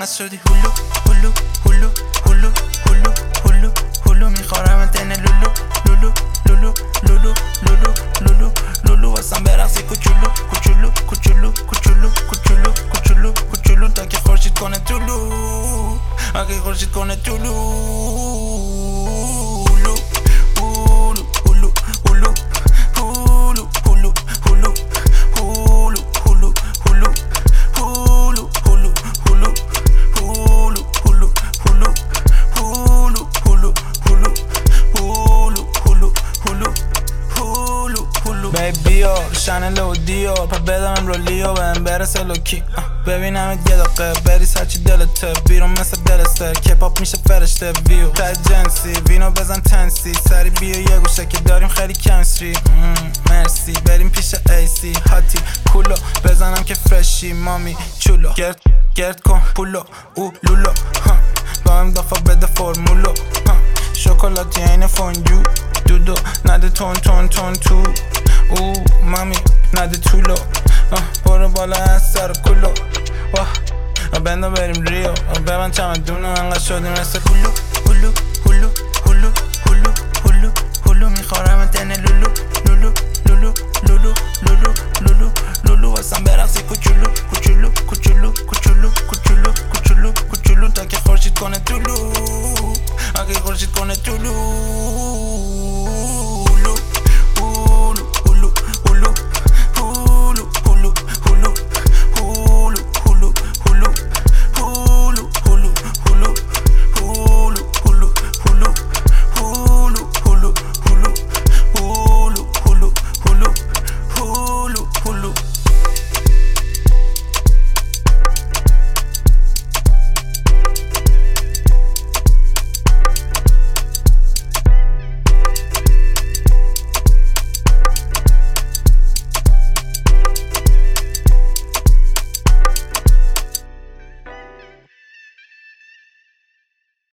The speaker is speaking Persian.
انقدر شدی هلو هلو هلو هلو هلو هلو هلو میخورم تن لولو لولو لولو لولو لولو لولو لولو واسم برقصی کوچولو کوچولو کوچولو کوچولو کوچولو کوچولو کوچولو تا که خورشید کنه طلوع اگه خورشید کنه طلوع بیا شنل و دیو پا بدم امرولیو بهم برسه لوکی ببینم یه دقیقه بریز هرچی دلته بیرون مثل دلستر که پاپ میشه فرشته ویو تای جنسی وینو بزن تنسی سری بیو یه گوشه که داریم خیلی کمستری مرسی بریم پیش ایسی هاتی کولو بزنم که فرشی مامی چولو گرد کن پولو او لولو با هم دفعه بده فرمولو شکلاتی این فونجو دودو نده تون تون تون تو او مامی نده طولو برو بالا از سر کلو بندو بریم ریو ببن چمدونو انقدر شدیم مثل هلو هلو هلو هلو هلو هلو هلو میخورم تن لولو لولو لولو لولو لولو لولو لولو واسم برقصی کوچولو کوچولو کوچولو کوچولو کوچولو کوچولو کوچولو تا که خورشید کنه طلوع اگه خورشید کنه طلوع